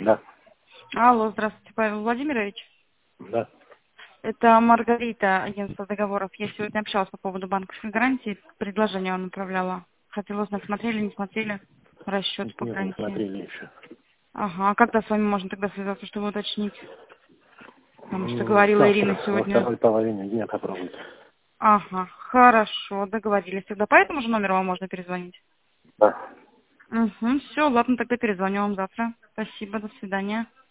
Да. Алло, здравствуйте, Павел Владимирович. Да. Это Маргарита, агентство договоров. Я сегодня общалась по поводу банковской гарантии. Предложение вам направляла. Хотела узнать, смотрели, не смотрели расчет по Нет, не гарантии. смотрели еще. Ага, а когда с вами можно тогда связаться, чтобы уточнить? Потому что говорила Ирина Завтра, во сегодня. второй половине дня попробуйте. Ага, хорошо, договорились. Тогда по этому же номеру вам можно перезвонить? Да. Угу, все, ладно, тогда перезвоню вам завтра. Спасибо, до свидания.